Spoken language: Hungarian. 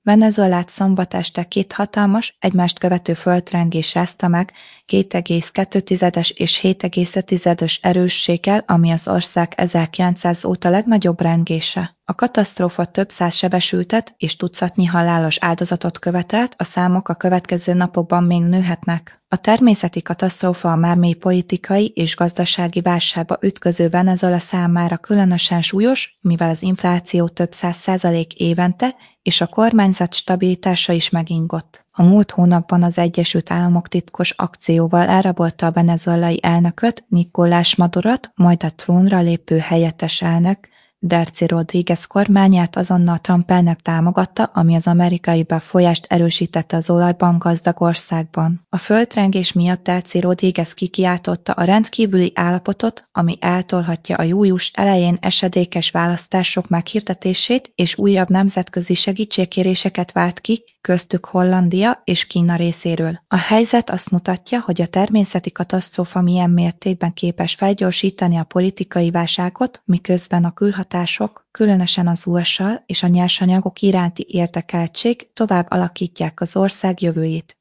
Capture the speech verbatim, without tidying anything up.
Venezuelát szombat este két hatalmas, egymást követő földrengés rázta meg két egész kettő és hét egész öt erősséggel, ami az ország ezerkilencszáz óta legnagyobb rengése. A katasztrófa több száz sebesültet és tucatnyi halálos áldozatot követelt, a számok a következő napokban még nőhetnek. A természeti katasztrófa a már mély politikai és gazdasági válságba ütköző Venezuela számára különösen súlyos, mivel az infláció több száz százalék évente, és a kormányzat stabilitása is megingott. A múlt hónapban az Egyesült Államok titkos akcióval elrabolta a venezuelai elnököt, Nicolás Madurot, majd a trónra lépő helyettes elnök, Delcy Rodríguez kormányát azonnal Trump elnök támogatta, ami az amerikai befolyást erősítette az olajban gazdag országban. A földrengés miatt Delcy Rodríguez kikiáltotta a rendkívüli állapotot, ami eltolhatja a július elején esedékes választások meghirdetését, és újabb nemzetközi segítségkéréseket vált ki, köztük Hollandia és Kína részéről. A helyzet azt mutatja, hogy a természeti katasztrófa milyen mértékben képes felgyorsítani a politikai válságot, miközben a külhatások, különösen az u es á és a nyersanyagok iránti érdekeltség tovább alakítják az ország jövőjét.